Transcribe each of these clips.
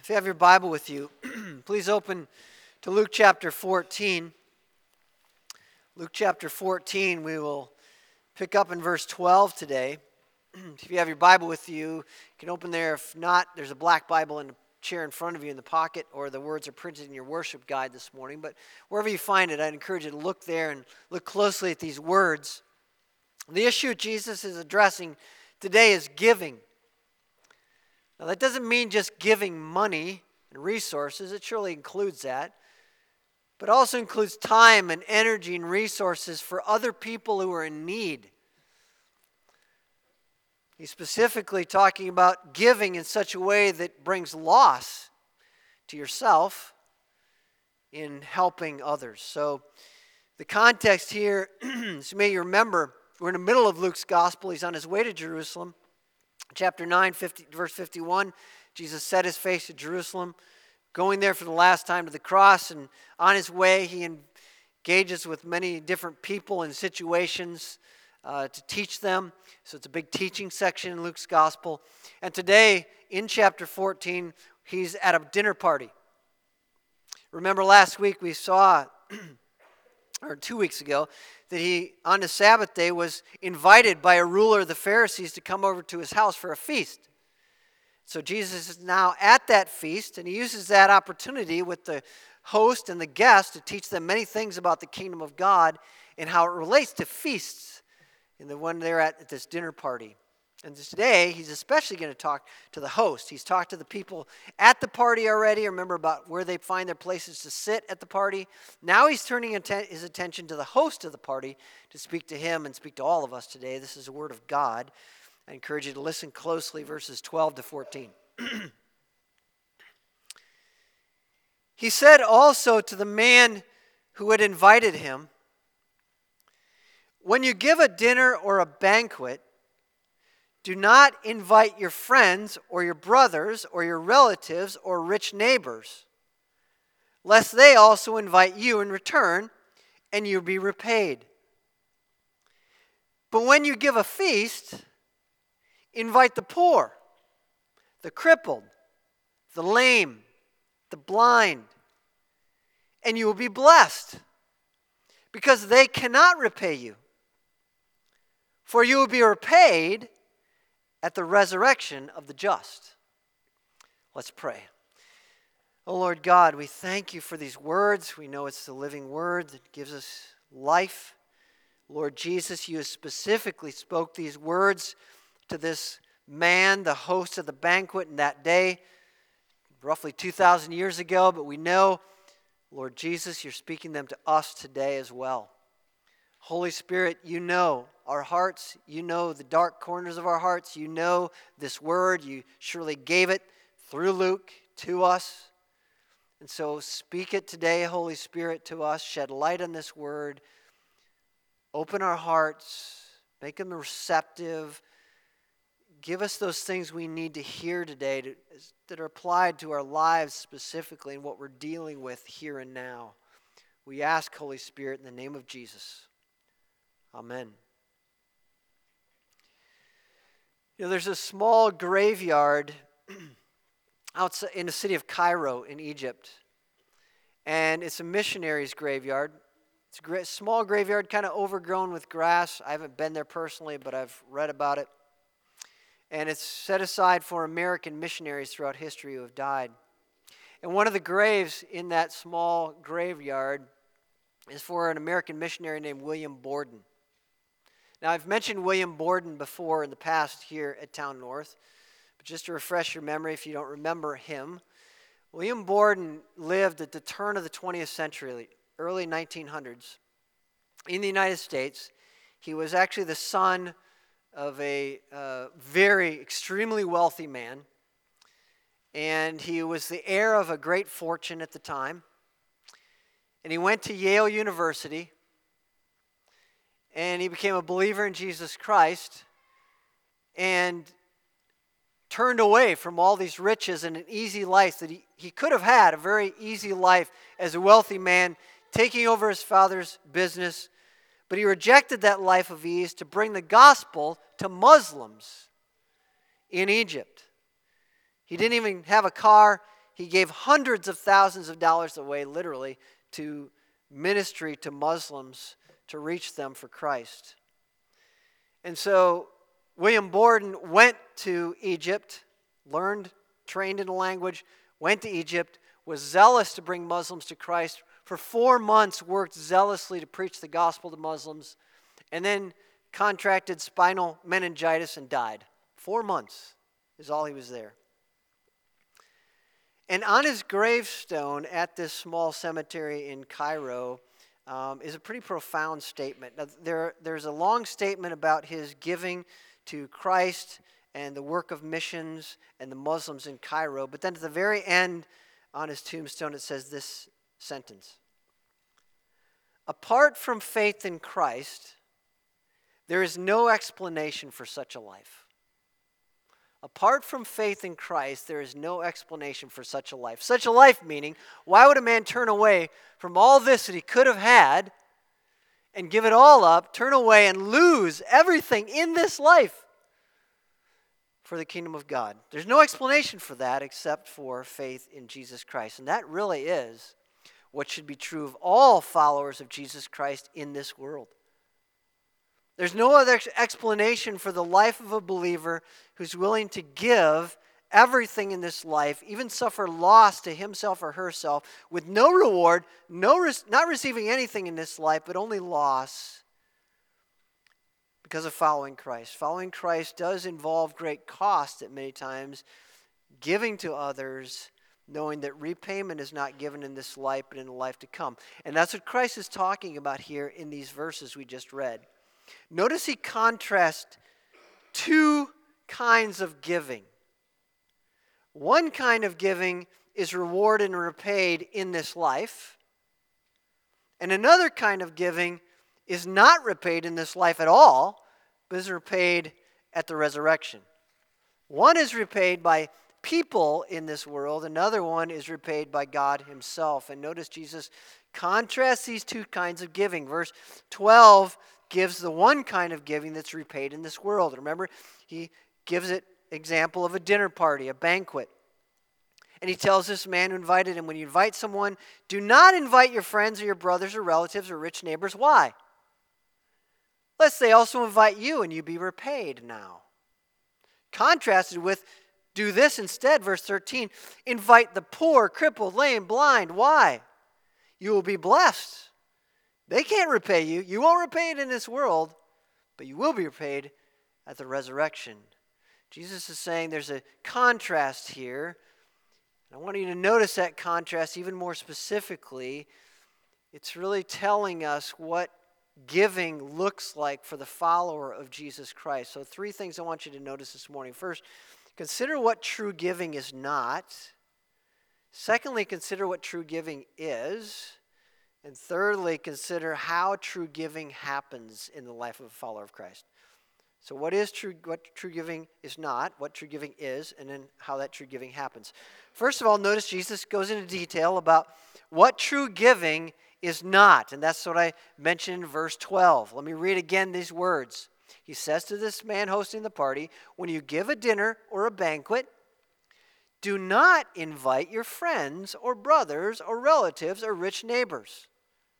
If you have your Bible with you, please open to Luke chapter 14. Luke chapter 14, we will pick up in verse 12 today. If you have your Bible with you, you can open there. If not, there's a black Bible in the chair in front of you in the pocket, or the words are printed in your worship guide this morning. But wherever you find it, I'd encourage you to look there and look closely at these words. The issue Jesus is addressing today is giving. Now, that doesn't mean just giving money and resources. It surely includes that. But also includes time and energy and resources for other people who are in need. He's specifically talking about giving in such a way that brings loss to yourself in helping others. So the context here, as you may remember, we're in the middle of Luke's gospel. He's on his way to Jerusalem. Chapter 9, verse 51, Jesus set his face to Jerusalem, going there for the last time to the cross, and on his way he engages with many different people and situations to teach them. So it's a big teaching section in Luke's gospel. And today, in chapter 14, he's at a dinner party. Remember last week we saw, or 2 weeks ago, that he, on the Sabbath day, was invited by a ruler of the Pharisees to come over to his house for a feast. So Jesus is now at that feast, and he uses that opportunity with the host and the guest to teach them many things about the kingdom of God and how it relates to feasts in the one they're at this dinner party. And today, he's especially going to talk to the host. He's talked to the people at the party already. Remember about where they find their places to sit at the party. Now he's turning his attention to the host of the party to speak to him and speak to all of us today. This is the word of God. I encourage you to listen closely, verses 12 to 14. He said also to the man who had invited him, "When you give a dinner or a banquet, do not invite your friends or your brothers or your relatives or rich neighbors, lest they also invite you in return and you be repaid. But when you give a feast, invite the poor, the crippled, the lame, the blind, and you will be blessed, because they cannot repay you. For you will be repaid at the resurrection of the just." Let's pray. Oh Lord God, we thank you for these words. We know it's the living word that gives us life. Lord Jesus, you specifically spoke these words to this man, the host of the banquet in that day, roughly 2,000 years ago. But we know, Lord Jesus, you're speaking them to us today as well. Holy Spirit, you know our hearts. You know the dark corners of our hearts. You know this word. You surely gave it through Luke to us. And so speak it today, Holy Spirit, to us. Shed light on this word. Open our hearts. Make them receptive. Give us those things we need to hear today that are applied to our lives specifically and what we're dealing with here and now. We ask, Holy Spirit, in the name of Jesus. Amen. You know, there's a small graveyard outside in the city of Cairo in Egypt. And it's a missionary's graveyard. It's a small graveyard, kind of overgrown with grass. I haven't been there personally, but I've read about it. And it's set aside for American missionaries throughout history who have died. And one of the graves in that small graveyard is for an American missionary named William Borden. Now, I've mentioned William Borden before in the past here at Town North, but just to refresh your memory if you don't remember him, William Borden lived at the turn of the 20th century, early 1900s, in the United States. He was actually the son of a very extremely wealthy man, and he was the heir of a great fortune at the time. And he went to Yale University, and he became a believer in Jesus Christ and turned away from all these riches and an easy life that he could have had, a very easy life as a wealthy man, taking over his father's business. But he rejected that life of ease to bring the gospel to Muslims in Egypt. He didn't even have a car. he gave hundreds of thousands of dollars away, literally, to ministry to Muslims to reach them for Christ. And so William Borden went to Egypt, trained in the language, went to Egypt, was zealous to bring Muslims to Christ. For 4 months, worked zealously to preach the gospel to Muslims, and then contracted spinal meningitis and died. 4 months is all he was there. And on his gravestone at this small cemetery in Cairo is a pretty profound statement. Now, there's a long statement about his giving to Christ and the work of missions and the Muslims in Cairo. But then at the very end on his tombstone it says this sentence: "Apart from faith in Christ, there is no explanation for such a life." Apart from faith in Christ, there is no explanation for such a life. Such a life meaning, why would a man turn away from all this that he could have had and give it all up, turn away and lose everything in this life for the kingdom of God? There's no explanation for that except for faith in Jesus Christ. And that really is what should be true of all followers of Jesus Christ in this world. There's no other explanation for the life of a believer who's willing to give everything in this life, even suffer loss to himself or herself, with no reward, not receiving anything in this life, but only loss because of following Christ. Following Christ does involve great cost at many times, giving to others, knowing that repayment is not given in this life, but in the life to come. And that's what Christ is talking about here in these verses we just read. Notice he contrasts 2 kinds of giving. One kind of giving is rewarded and repaid in this life, and another kind of giving is not repaid in this life at all, but is repaid at the resurrection. One is repaid by people in this world, another one is repaid by God himself. And notice Jesus contrasts these 2 kinds of giving. Verse 12 gives the one kind of giving that's repaid in this world. Remember, he gives it example of a dinner party, a banquet. And he tells this man who invited him, when you invite someone, do not invite your friends or your brothers or relatives or rich neighbors. Why? Lest they also invite you and you be repaid now. Contrasted with, do this instead, verse 13, invite the poor, crippled, lame, blind. Why? You will be blessed. They can't repay you. You won't repay it in this world, but you will be repaid at the resurrection. Jesus is saying there's a contrast here. I want you to notice that contrast even more specifically. It's really telling us what giving looks like for the follower of Jesus Christ. So 3 things I want you to notice this morning. First, consider what true giving is not. Secondly, consider what true giving is. And thirdly, consider how true giving happens in the life of a follower of Christ. So what true giving is not, what true giving is, and then how that true giving happens. First of all, notice Jesus goes into detail about what true giving is not. And that's what I mentioned in verse 12. Let me read again these words. He says to this man hosting the party, when you give a dinner or a banquet, do not invite your friends or brothers or relatives or rich neighbors.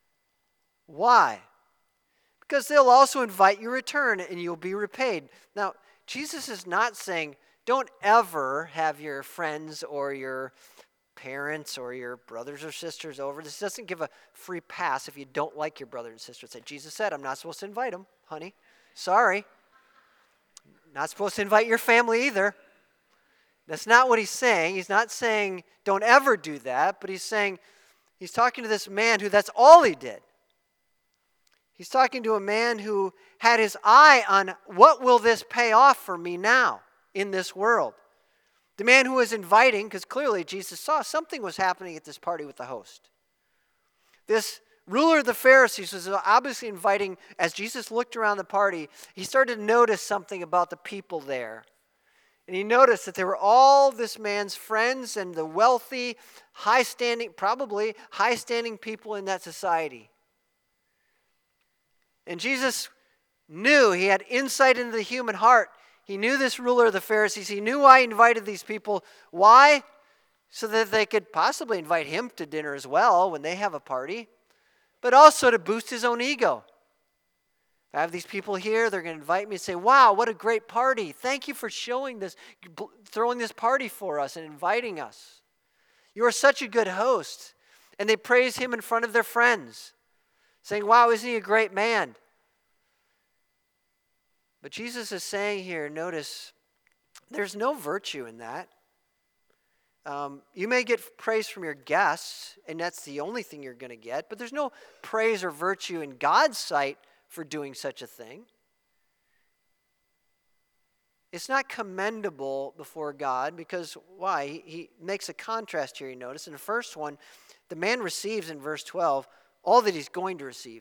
Why? Because they'll also invite you in return and you'll be repaid. Now, Jesus is not saying don't ever have your friends or your parents or your brothers or sisters over. This doesn't give a free pass if you don't like your brother and sister. Say, Jesus said, I'm not supposed to invite them, honey. Sorry. Not supposed to invite your family either. That's not what he's saying. He's not saying don't ever do that, but he's talking to this man who that's all he did. He's talking to a man who had his eye on what will this pay off for me now in this world. The man who was inviting, because clearly Jesus saw something was happening at this party with the host. This ruler of the Pharisees was obviously inviting, as Jesus looked around the party, he started to notice something about the people there. And he noticed that there were all this man's friends and the wealthy, probably high-standing people in that society. And Jesus knew, he had insight into the human heart. He knew this ruler of the Pharisees. He knew why he invited these people. Why? so that they could possibly invite him to dinner as well when they have a party, but also to boost his own ego. I have these people here, they're going to invite me and say, wow, what a great party. Thank you for showing this, throwing this party for us and inviting us. You are such a good host. And they praise him in front of their friends, saying, wow, isn't he a great man? But Jesus is saying here, notice, there's no virtue in that. You may get praise from your guests, and that's the only thing you're going to get, but there's no praise or virtue in God's sight for doing such a thing. It's not commendable before God because, why? He makes a contrast here, you notice. In the first one, the man receives in verse 12 all that he's going to receive.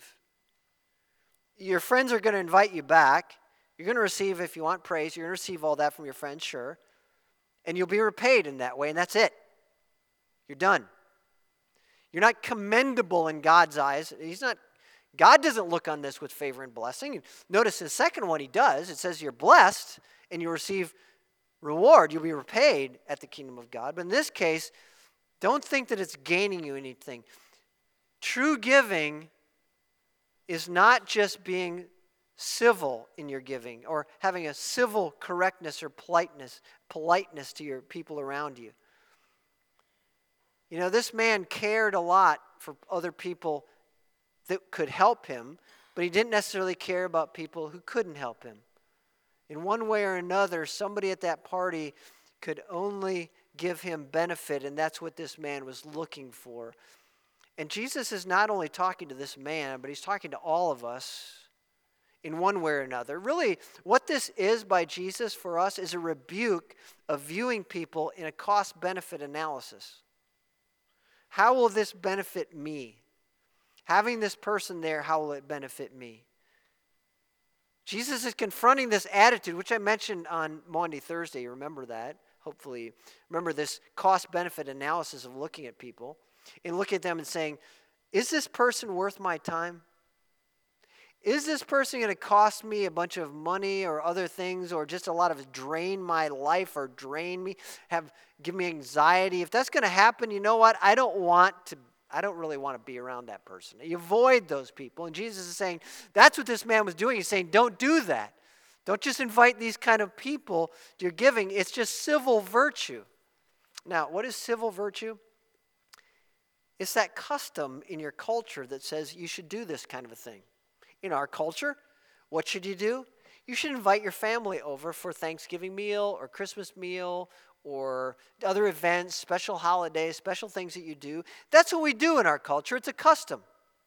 Your friends are going to invite you back. You're going to receive, if you want praise, you're going to receive all that from your friends, sure. And you'll be repaid in that way, and that's it. You're done. You're not commendable in God's eyes. God doesn't look on this with favor and blessing. Notice in the second one he does. It says you're blessed and you receive reward. You'll be repaid at the kingdom of God. But in this case, don't think that it's gaining you anything. True giving is not just being civil in your giving or having a civil correctness or politeness to your people around you. You know, this man cared a lot for other people that could help him, but he didn't necessarily care about people who couldn't help him. In one way or another, somebody at that party could only give him benefit, and that's what this man was looking for. And Jesus is not only talking to this man, but he's talking to all of us in one way or another. Really, what this is by Jesus for us is a rebuke of viewing people in a cost-benefit analysis. How will this benefit me? Having this person there, how will it benefit me? Jesus is confronting this attitude, which I mentioned on Maundy Thursday. You remember that? Hopefully, remember this cost-benefit analysis of looking at people and looking at them and saying, is this person worth my time? Is this person going to cost me a bunch of money or other things or just a lot of drain my life or drain me, give me anxiety? If that's going to happen, you know what? I don't really want to be around that person. You avoid those people. And Jesus is saying, that's what this man was doing. He's saying, don't do that. Don't just invite these kind of people to your giving. It's just civil virtue. Now, what is civil virtue? It's that custom in your culture that says you should do this kind of a thing. In our culture, what should you do? You should invite your family over for Thanksgiving meal or Christmas meal or other events, special holidays, special things that you do. That's what we do in our culture. It's a custom.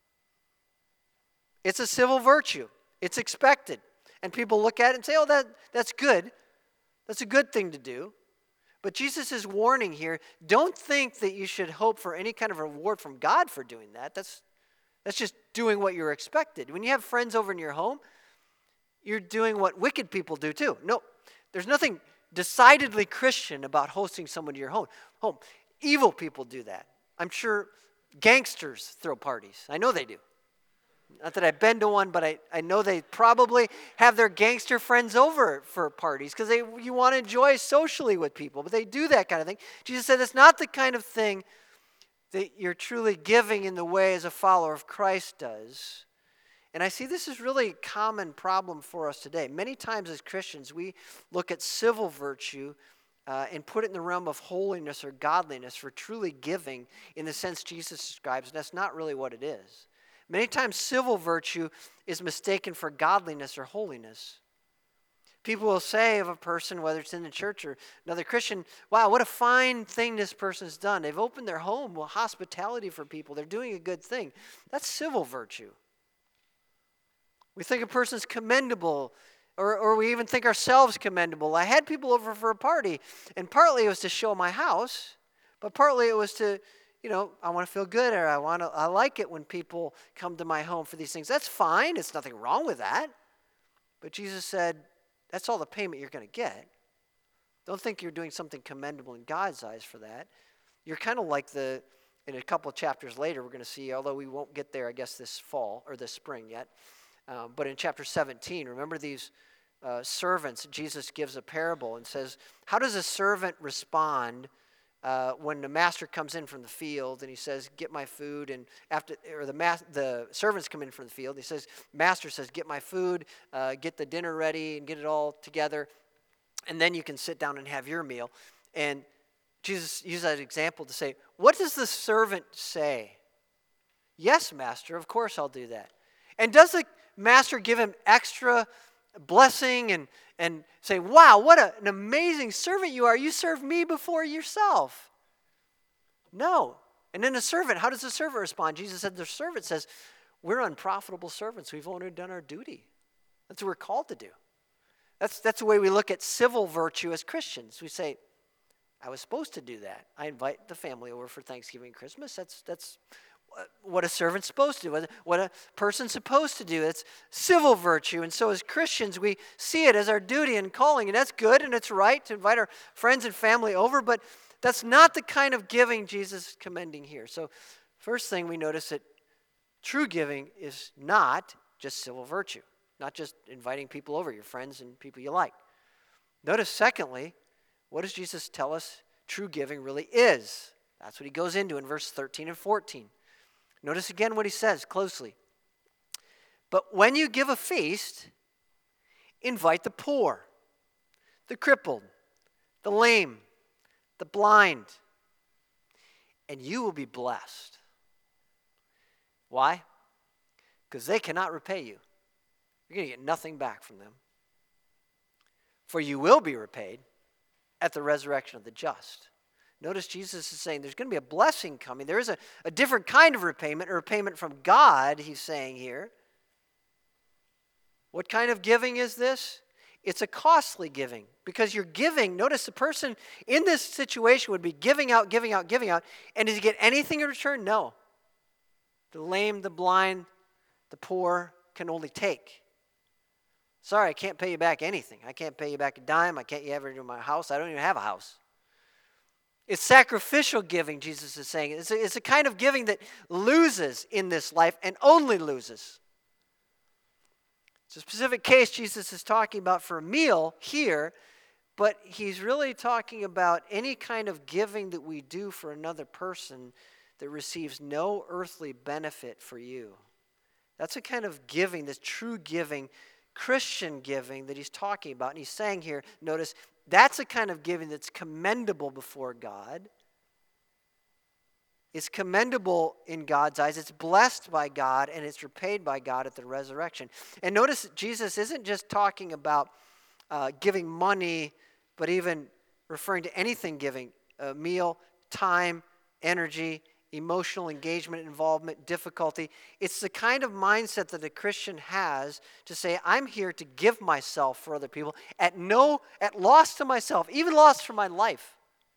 It's a civil virtue. It's expected. And people look at it and say, oh, that's good. That's a good thing to do. But Jesus is warning here, don't think that you should hope for any kind of reward from God for doing that. That's just doing what you're expected. When you have friends over in your home, you're doing what wicked people do too. No, there's nothing decidedly Christian about hosting someone to your home. Evil people do that. I'm sure gangsters throw parties. I know they do. Not that I've been to one, but I know they probably have their gangster friends over for parties because you want to enjoy socially with people, but they do that kind of thing. Jesus said it's not the kind of thing that you're truly giving in the way as a follower of Christ does. And I see this is really a common problem for us today. Many times as Christians, we look at civil virtue and put it in the realm of holiness or godliness for truly giving in the sense Jesus describes, and that's not really what it is. Many times civil virtue is mistaken for godliness or holiness. People will say of a person, whether it's in the church or another Christian, wow, what a fine thing this person's done. They've opened their home with hospitality for people. They're doing a good thing. That's civil virtue. We think a person's commendable, or we even think ourselves commendable. I had people over for a party, and partly it was to show my house, but partly it was to, I want to feel good, or I like it when people come to my home for these things. That's fine. There's nothing wrong with that. But Jesus said, that's all the payment you're going to get. Don't think you're doing something commendable in God's eyes for that. You're kind of like in a couple of chapters later, we're going to see, although we won't get there, I guess, this fall or this spring yet. But in chapter 17, remember these servants. Jesus gives a parable and says, how does a servant respond when the master comes in from the field and he says, "Get my food," and the servants come in from the field, he says, "Master says, get my food, get the dinner ready, and get it all together, and then you can sit down and have your meal." And Jesus used that example to say, what does the servant say? "Yes, master, of course I'll do that." And does the master give him extra blessing and say, "Wow, what an amazing servant you are. You served me before yourself"? No. And then the servant, how does the servant respond? Jesus said the servant says, "We're unprofitable servants. We've only done our duty." That's what we're called to do. That's the way we look at civil virtue as Christians. We say, I was supposed to do that. I invite the family over for Thanksgiving and Christmas. That's what a servant's supposed to do, what a person's supposed to do. It's civil virtue. And so as Christians, we see it as our duty and calling. And that's good and it's right to invite our friends and family over. But that's not the kind of giving Jesus is commending here. So first thing we notice that true giving is not just civil virtue. Not just inviting people over, your friends and people you like. Notice secondly, what does Jesus tell us true giving really is? That's what he goes into in verse 13 and 14. Notice again what he says closely. "But when you give a feast, invite the poor, the crippled, the lame, the blind, and you will be blessed." Why? Because they cannot repay you. You're going to get nothing back from them. "For you will be repaid at the resurrection of the just." Notice Jesus is saying there's going to be a blessing coming. There is a different kind of repayment, a repayment from God, he's saying here. What kind of giving is this? It's a costly giving because you're giving. Notice the person in this situation would be giving out. And does he get anything in return? No. The lame, the blind, the poor can only take. "Sorry, I can't pay you back anything. I can't pay you back a dime. I can't ever do my house. I don't even have a house." It's sacrificial giving, Jesus is saying. It's a kind of giving that loses in this life and only loses. It's a specific case Jesus is talking about for a meal here, but he's really talking about any kind of giving that we do for another person that receives no earthly benefit for you. That's a kind of giving, this true giving, Christian giving that he's talking about. And he's saying here, notice, that's a kind of giving that's commendable before God. It's commendable in God's eyes. It's blessed by God, and it's repaid by God at the resurrection. And notice Jesus isn't just talking about giving money, but even referring to anything giving, a meal, time, energy, emotional engagement, involvement, difficulty. It's the kind of mindset that a Christian has to say, I'm here to give myself for other people at loss to myself, even loss for my life.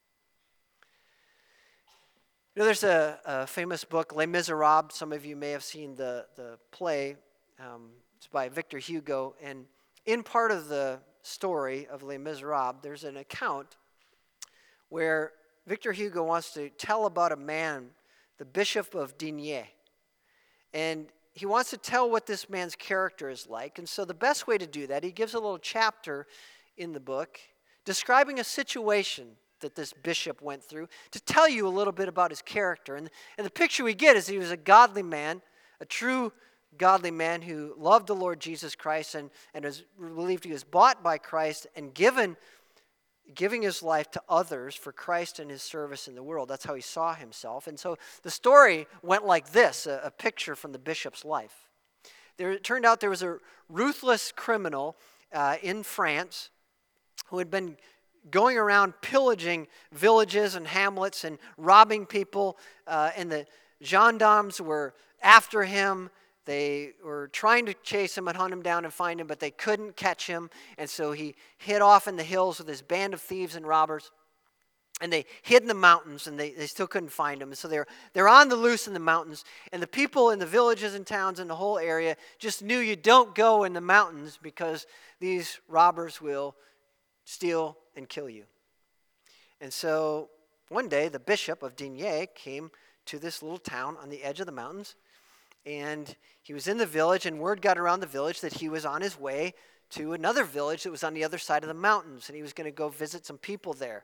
You know, there's a famous book, Les Miserables. Some of you may have seen the play. It's by Victor Hugo. And in part of the story of Les Miserables, there's an account where Victor Hugo wants to tell about a man, the Bishop of Digne. And he wants to tell what this man's character is like. And so the best way to do that, he gives a little chapter in the book describing a situation that this bishop went through to tell you a little bit about his character. And the picture we get is he was a godly man, a true godly man who loved the Lord Jesus Christ and was believed he was bought by Christ and giving his life to others for Christ and his service in the world. That's how he saw himself. And so the story went like this, a picture from the bishop's life. It turned out there was a ruthless criminal in France who had been going around pillaging villages and hamlets and robbing people, and the gendarmes were after him. They were trying to chase him and hunt him down and find him, but they couldn't catch him. And so he hid off in the hills with his band of thieves and robbers. And they hid in the mountains, and they still couldn't find him. And so they're on the loose in the mountains. And the people in the villages and towns in the whole area just knew you don't go in the mountains because these robbers will steal and kill you. And so one day, the bishop of Digne came to this little town on the edge of the mountains. And he was in the village, and word got around the village that he was on his way to another village that was on the other side of the mountains, and he was going to go visit some people there.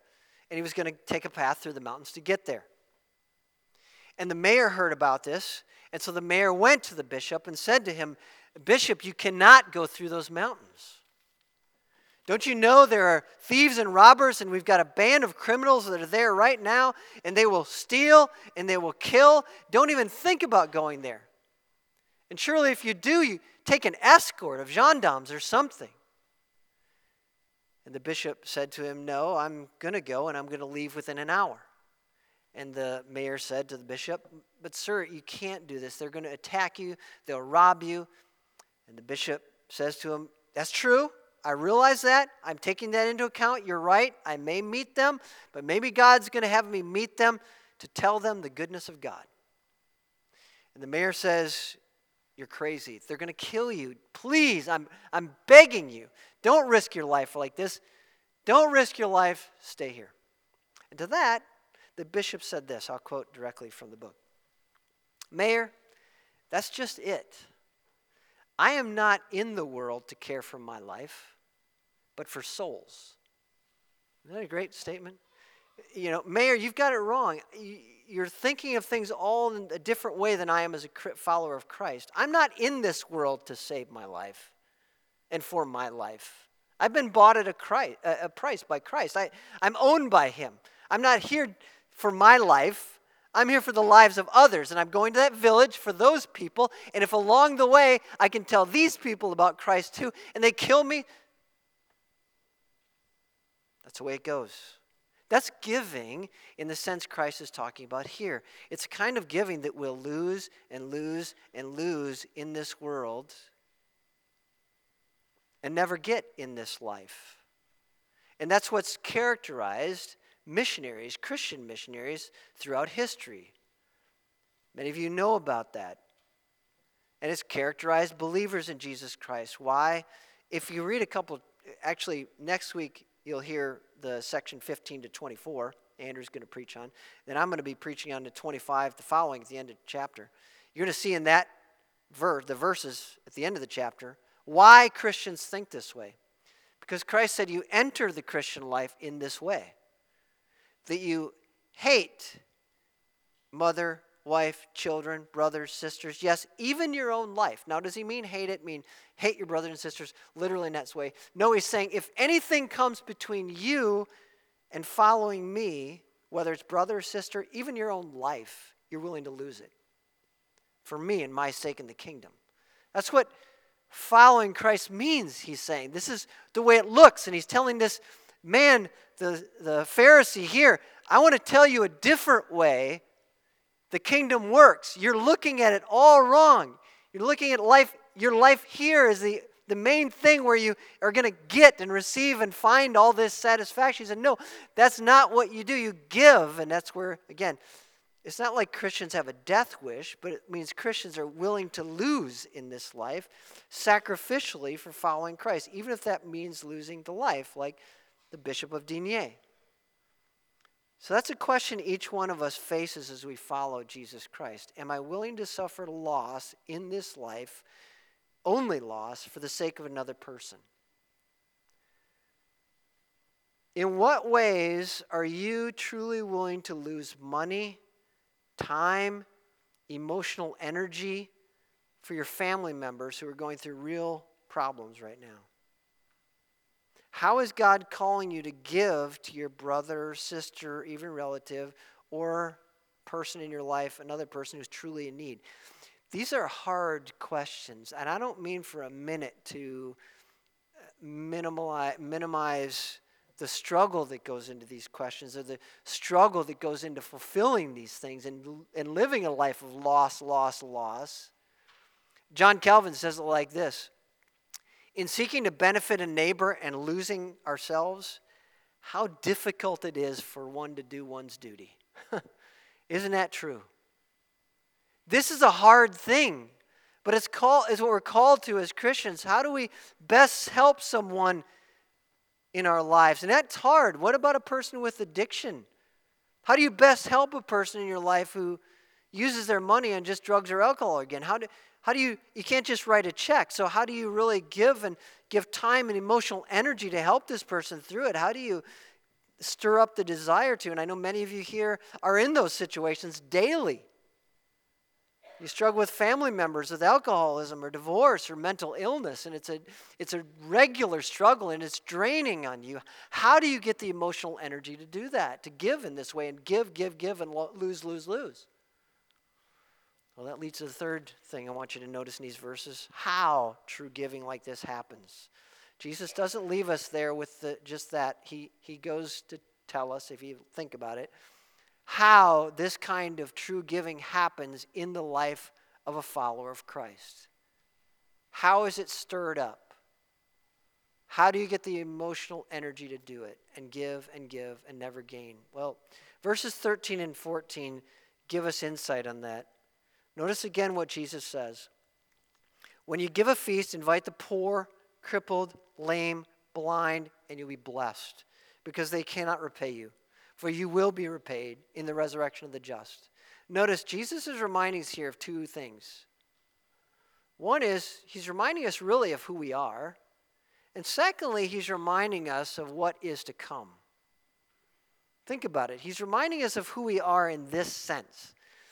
and he was going to take a path through the mountains to get there. And the mayor heard about this, and so the mayor went to the bishop and said to him, "Bishop, you cannot go through those mountains. Don't you know there are thieves and robbers, and we've got a band of criminals that are there right now, and they will steal and they will kill. Don't even think about going there. And surely if you do, you take an escort of gendarmes or something." And the bishop said to him, "No, I'm going to go, and I'm going to leave within an hour." And the mayor said to the bishop, "But sir, you can't do this. They're going to attack you. They'll rob you." And the bishop says to him, "That's true. I realize that. I'm taking that into account. You're right. I may meet them, but maybe God's going to have me meet them to tell them the goodness of God." And the mayor says, "You're crazy. They're going to kill you. Please, I'm begging you. Don't risk your life like this. Don't risk your life. Stay here." And to that, the bishop said this. I'll quote directly from the book. "Mayor, that's just it. I am not in the world to care for my life, but for souls." Isn't that a great statement? You know, Mayor, you've got it wrong. You're thinking of things all in a different way than I am as a follower of Christ. I'm not in this world to save my life and for my life. I've been bought at a price by Christ. I'm owned by him. I'm not here for my life. I'm here for the lives of others, and I'm going to that village for those people, and if along the way I can tell these people about Christ too, and they kill me, that's the way it goes. That's giving in the sense Christ is talking about here. It's a kind of giving that we'll lose and lose and lose in this world and never get in this life. And that's what's characterized missionaries, Christian missionaries, throughout history. Many of you know about that. And it's characterized believers in Jesus Christ. Why? If you read actually next week you'll hear the section 15 to 24. Andrew's going to preach on. Then I'm going to be preaching on to 25, the following at the end of the chapter. You're going to see in that the verses at the end of the chapter, why Christians think this way. Because Christ said you enter the Christian life in this way. That you hate mother, wife, children, brothers, sisters, yes, even your own life. Now, does he mean hate it? Mean hate your brothers and sisters literally in that way? No, he's saying if anything comes between you and following me, whether it's brother or sister, even your own life, you're willing to lose it for me and my sake in the kingdom. That's what following Christ means, he's saying. This is the way it looks, and he's telling this man, the Pharisee here, I want to tell you a different way the kingdom works. You're looking at it all wrong. You're looking at life, your life here is the main thing where you are going to get and receive and find all this satisfaction. He said, no, that's not what you do. You give, and that's where, again, it's not like Christians have a death wish, but it means Christians are willing to lose in this life sacrificially for following Christ, even if that means losing the life, like the Bishop of Digne. So that's a question each one of us faces as we follow Jesus Christ. Am I willing to suffer loss in this life, only loss, for the sake of another person? In what ways are you truly willing to lose money, time, emotional energy for your family members who are going through real problems right now? How is God calling you to give to your brother, sister, even relative, or person in your life, another person who's truly in need? These are hard questions, and I don't mean for a minute to minimize the struggle that goes into these questions, or the struggle that goes into fulfilling these things and living a life of loss. John Calvin says it like this: in seeking to benefit a neighbor and losing ourselves, how difficult it is for one to do one's duty. Isn't that true? This is a hard thing, but it's what we're called to as Christians. How do we best help someone in our lives? And that's hard. What about a person with addiction? How do you best help a person in your life who uses their money on just drugs or alcohol again? How do you can't just write a check. So how do you really give time and emotional energy to help this person through it? How do you stir up the desire to. And I know many of you here are in those situations daily. You struggle with family members with alcoholism or divorce or mental illness, and it's a regular struggle, and it's draining on you. How do you get the emotional energy to do that, to give in this way, and give, and lose, lose, lose? Well, that leads to the third thing I want you to notice in these verses, how true giving like this happens. Jesus doesn't leave us there with just that. He goes to tell us, if you think about it, how this kind of true giving happens in the life of a follower of Christ. How is it stirred up? How do you get the emotional energy to do it and give and never gain? Well, verses 13 and 14 give us insight on that. Notice again what Jesus says. When you give a feast, invite the poor, crippled, lame, blind, and you'll be blessed, because they cannot repay you. For you will be repaid in the resurrection of the just. Notice Jesus is reminding us here of two things. One is he's reminding us really of who we are. And secondly, he's reminding us of what is to come. Think about it. He's reminding us of who we are in this sense.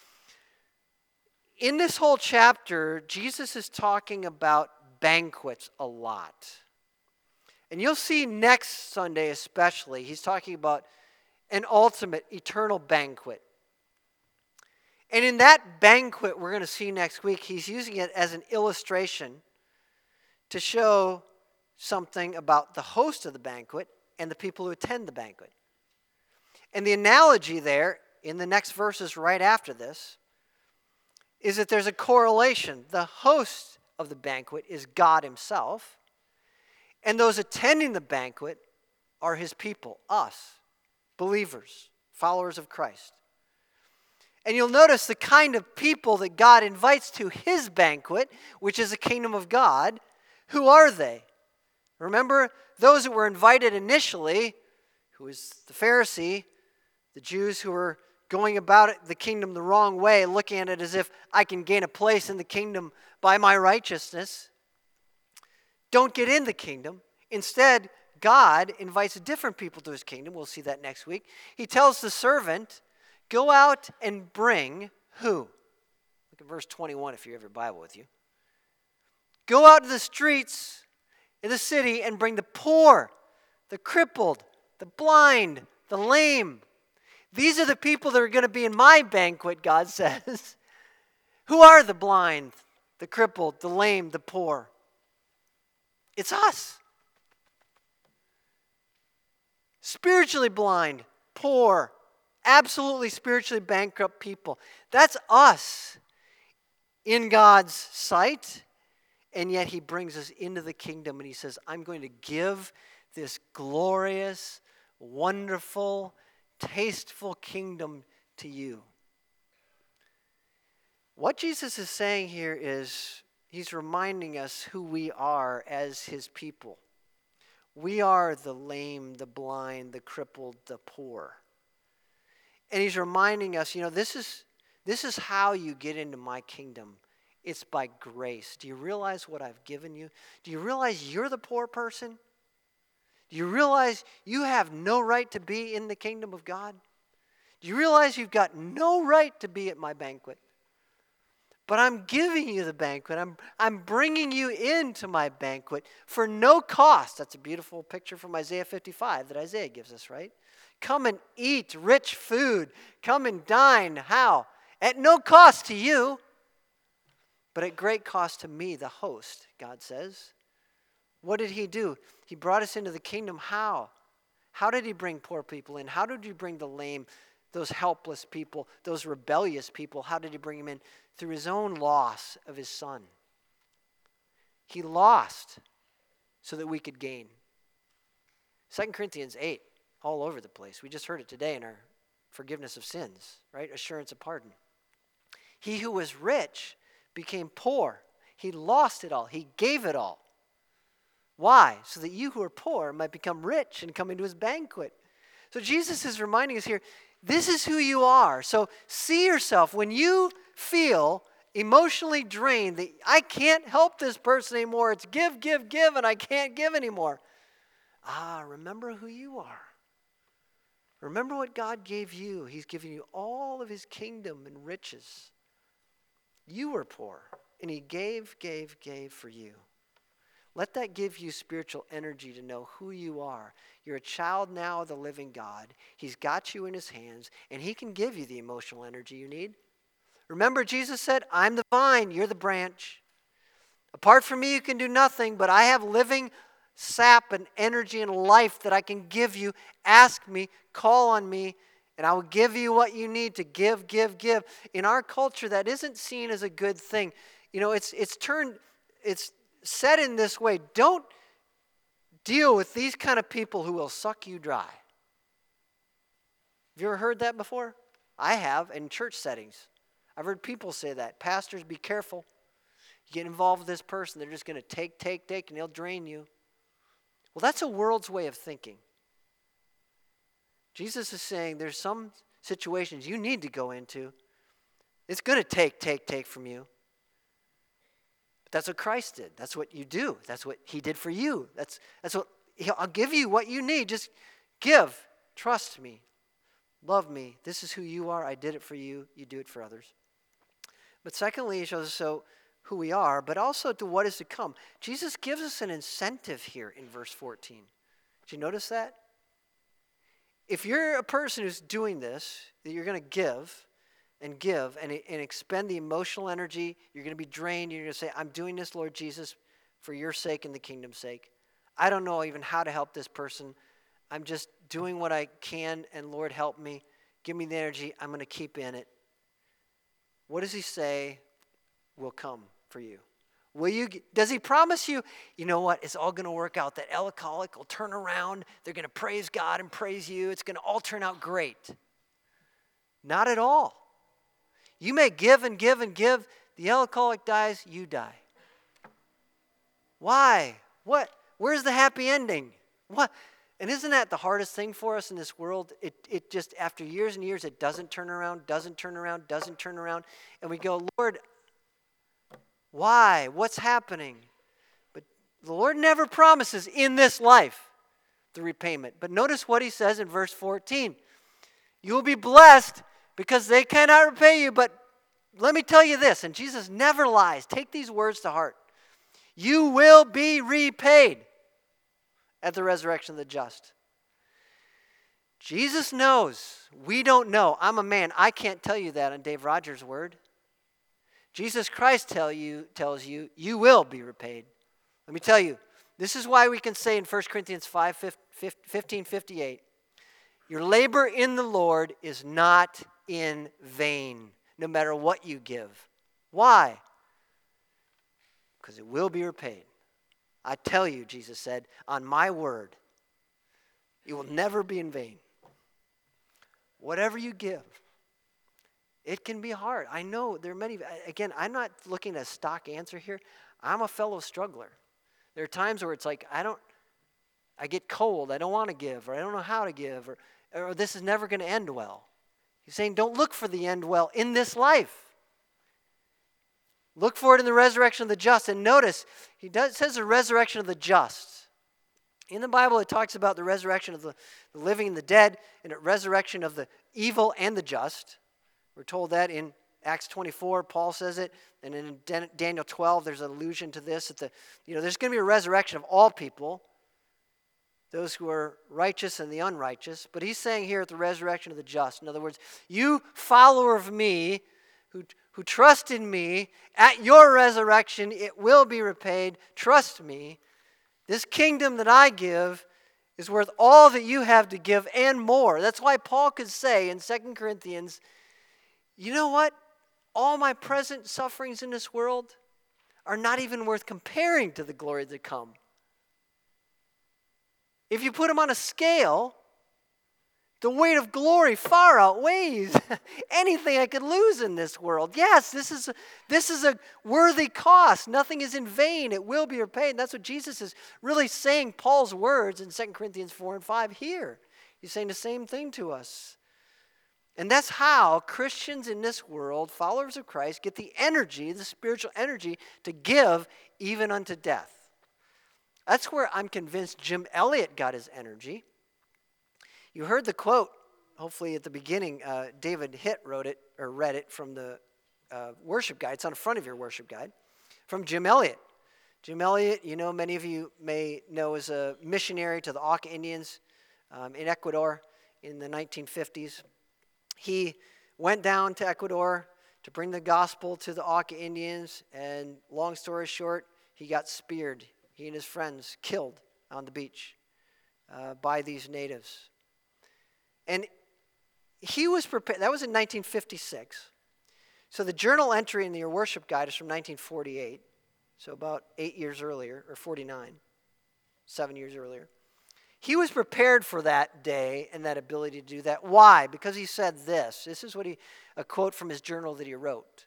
In this whole chapter, Jesus is talking about banquets a lot. And you'll see next Sunday especially, he's talking about an ultimate eternal banquet. And in that banquet we're going to see next week, he's using it as an illustration to show something about the host of the banquet and the people who attend the banquet. And the analogy there, in the next verses right after this, is that there's a correlation. The host of the banquet is God himself, and those attending the banquet are his people, us. Believers, followers of Christ. And you'll notice the kind of people that God invites to his banquet, which is the kingdom of God. Who are they? Remember, those that were invited initially, who was the Pharisee, the Jews who were going about the kingdom the wrong way, looking at it as if I can gain a place in the kingdom by my righteousness. Don't get in the kingdom. Instead, God invites different people to his kingdom. We'll see that next week. He tells the servant, go out and bring who? Look at verse 21 if you have your Bible with you. Go out to the streets in the city and bring the poor, the crippled, the blind, the lame. These are the people that are going to be in my banquet, God says. Who are the blind, the crippled, the lame, the poor? It's us. Spiritually blind, poor, absolutely spiritually bankrupt people. That's us in God's sight. And yet he brings us into the kingdom and he says, I'm going to give this glorious, wonderful, tasteful kingdom to you. What Jesus is saying here is he's reminding us who we are as his people. We are the lame, the blind, the crippled, the poor. And he's reminding us, this is how you get into my kingdom. It's by grace. Do you realize what I've given you? Do you realize you're the poor person? Do you realize you have no right to be in the kingdom of God? Do you realize you've got no right to be at my banquet? But I'm giving you the banquet. I'm bringing you into my banquet for no cost. That's a beautiful picture from Isaiah 55 that Isaiah gives us, right? Come and eat rich food. Come and dine. How? At no cost to you, but at great cost to me, the host, God says. What did he do? He brought us into the kingdom. How? How did he bring poor people in? How did he bring the lame, those helpless people, those rebellious people? How did he bring them in? Through his own loss of his son. He lost so that we could gain. 2 Corinthians 8, all over the place. We just heard it today in our forgiveness of sins, right? Assurance of pardon. He who was rich became poor. He lost it all. He gave it all. Why? So that you who are poor might become rich and come into his banquet. So Jesus is reminding us here, this is who you are. So see yourself when you feel emotionally drained that I can't help this person anymore. It's give, and I can't give anymore. Remember who you are. Remember what God gave you. He's given you all of his kingdom and riches. You were poor, and he gave for you. Let that give you spiritual energy to know who you are. You're a child now of the living God. He's got you in his hands, and he can give you the emotional energy you need. Remember, Jesus said, I'm the vine, you're the branch. Apart from me, you can do nothing, but I have living sap and energy and life that I can give you. Ask me, call on me, and I will give you what you need to give. In our culture, that isn't seen as a good thing. You know, it's said in this way, don't deal with these kind of people who will suck you dry. Have you ever heard that before? I have, in church settings. I've heard people say that. Pastors, be careful. You get involved with this person, they're just going to take, and they'll drain you. Well, that's a world's way of thinking. Jesus is saying there's some situations you need to go into. It's going to take from you. But that's what Christ did. That's what you do. That's what he did for you. That's what I'll give you what you need. Just give. Trust me. Love me. This is who you are. I did it for you. You do it for others. But secondly, he shows us who we are, but also to what is to come. Jesus gives us an incentive here in verse 14. Did you notice that? If you're a person who's doing this, that you're going to give and expend the emotional energy, you're going to be drained, you're going to say, I'm doing this, Lord Jesus, for your sake and the kingdom's sake. I don't know even how to help this person. I'm just doing what I can, and Lord, help me. Give me the energy. I'm going to keep in it. What does he say will come for you? Does he promise you, you know what, it's all going to work out. That alcoholic will turn around. They're going to praise God and praise you. It's going to all turn out great. Not at all. You may give and give. The alcoholic dies, you die. Why? What? Where's the happy ending? What? And isn't that the hardest thing for us in this world? It just, after years and years, it doesn't turn around. And we go, Lord, why? What's happening? But the Lord never promises in this life the repayment. But notice what he says in verse 14. You will be blessed because they cannot repay you. But let me tell you this, and Jesus never lies. Take these words to heart. You will be repaid at the resurrection of the just. Jesus knows. We don't know. I'm a man. I can't tell you that on Dave Rogers' word. Jesus Christ tells you, you will be repaid. Let me tell you, this is why we can say in 1 Corinthians 15:58, your labor in the Lord is not in vain, no matter what you give. Why? Because it will be repaid. I tell you, Jesus said, on my word, it will never be in vain. Whatever you give, it can be hard. I know there are many. Again, I'm not looking at a stock answer here. I'm a fellow struggler. There are times where it's like, I get cold. I don't want to give, or I don't know how to give, or this is never going to end well. He's saying, don't look for the end well in this life. Look for it in the resurrection of the just. And notice, says the resurrection of the just. In the Bible, it talks about the resurrection of the living and the dead, and the resurrection of the evil and the just. We're told that in Acts 24, Paul says it, and in Daniel 12, there's an allusion to this. There's going to be a resurrection of all people, those who are righteous and the unrighteous. But he's saying here at the resurrection of the just, in other words, you follower of me, who trust in me, at your resurrection, it will be repaid. Trust me. This kingdom that I give is worth all that you have to give and more. That's why Paul could say in 2 Corinthians, you know what? All my present sufferings in this world are not even worth comparing to the glory to come. If you put them on a scale, the weight of glory far outweighs anything I could lose in this world. Yes, this is a worthy cost. Nothing is in vain. It will be repaid. And that's what Jesus is really saying, Paul's words in 2 Corinthians 4 and 5 here. He's saying the same thing to us. And that's how Christians in this world, followers of Christ, get the energy, the spiritual energy, to give even unto death. That's where I'm convinced Jim Elliot got his energy. You heard the quote hopefully at the beginning, David Hitt wrote it or read it from the worship guide. It's on the front of your worship guide from Jim Elliot. Jim Elliot, many of you may know, is a missionary to the Auca Indians in Ecuador in the 1950s. He went down to Ecuador to bring the gospel to the Auca Indians, and long story short, he got speared. He and his friends killed on the beach by these natives. And he was prepared. That was in 1956. So the journal entry in your worship guide is from 1948, so about 8 years earlier, or 49, 7 years earlier. He was prepared for that day and that ability to do that. Why? Because he said this. This is a quote from his journal that he wrote.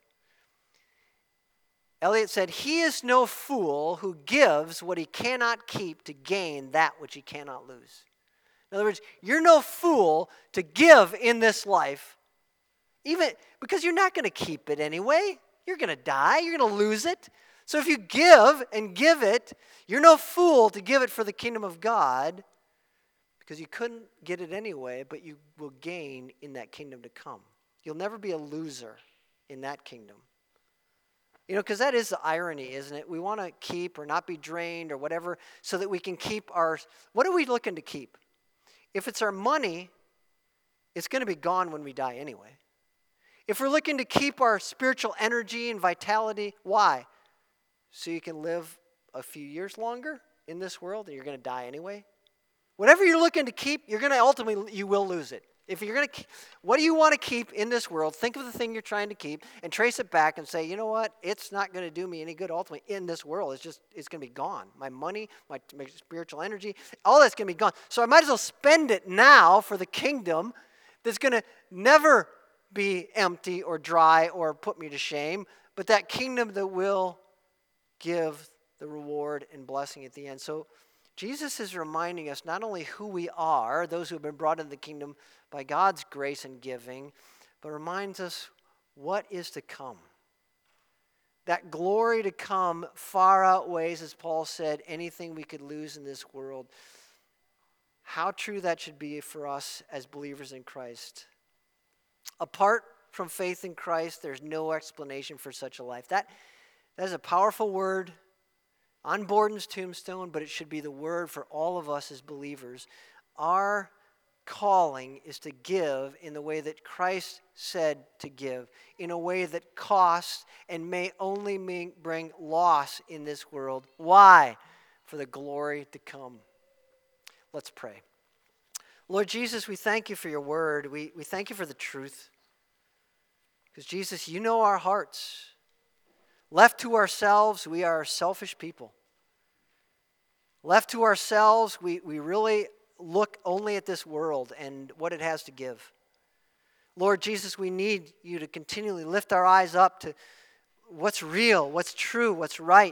Eliot said, "He is no fool who gives what he cannot keep to gain that which he cannot lose." In other words, you're no fool to give in this life, even because you're not going to keep it anyway. You're going to die. You're going to lose it. So if you give and give it, you're no fool to give it for the kingdom of God, because you couldn't get it anyway, but you will gain in that kingdom to come. You'll never be a loser in that kingdom. Because that is the irony, isn't it? We want to keep or not be drained or whatever so that we can keep what are we looking to keep? If it's our money, it's going to be gone when we die anyway. If we're looking to keep our spiritual energy and vitality, why? So you can live a few years longer in this world and you're going to die anyway? Whatever you're looking to keep, you're going to ultimately, you will lose it. If you're going to, what do you want to keep in this world? Think of the thing you're trying to keep and trace it back and say, you know what? It's not going to do me any good ultimately in this world. It's going to be gone. My money, my spiritual energy, all that's going to be gone. So I might as well spend it now for the kingdom that's going to never be empty or dry or put me to shame, but that kingdom that will give the reward and blessing at the end. So Jesus is reminding us not only who we are, those who have been brought into the kingdom by God's grace and giving, but reminds us what is to come. That glory to come far outweighs, as Paul said, anything we could lose in this world. How true that should be for us as believers in Christ. Apart from faith in Christ, there's no explanation for such a life. That is a powerful word on Borden's tombstone, but it should be the word for all of us as believers. Our calling is to give in the way that Christ said to give, in a way that costs and may only bring loss in this world. Why? For the glory to come. Let's pray. Lord Jesus, we thank you for your word. We thank you for the truth. Because Jesus, you know our hearts. Left to ourselves, we are selfish people. Left to ourselves, we really look only at this world and what it has to give. Lord Jesus, we need you to continually lift our eyes up to what's real, what's true, what's right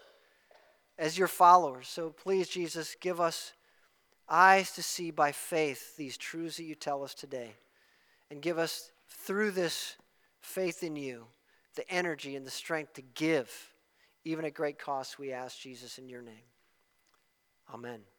as your followers. So please, Jesus, give us eyes to see by faith these truths that you tell us today. And give us, through this faith in you, the energy and the strength to give, even at great cost, we ask, Jesus, in your name. Amen.